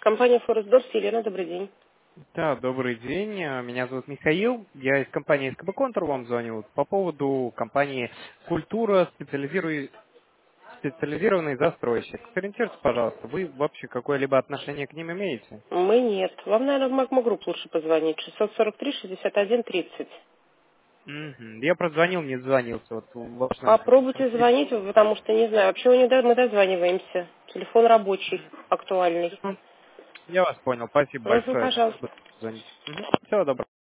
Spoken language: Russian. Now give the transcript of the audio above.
Компания Форестдорс, Елена, добрый день. Да, добрый день. Меня зовут Михаил. Я из компании СКБ Контур вам звоню по поводу компании Культура, специализированный застройщик. Сориентируйтесь, пожалуйста, вы вообще какое-либо отношение к ним имеете? Мы нет. Вам, наверное, в Магма Групп лучше позвонить. 643-61-30. Мгм. Я прозвонил, не дозвонился. Вот ваш номер Попробуйте просили. звонить, потому что, не знаю, вообще мы дозваниваемся. Телефон рабочий, актуальный. Я вас понял. Спасибо большое. Пожалуйста. Буду звонить. Всего доброго.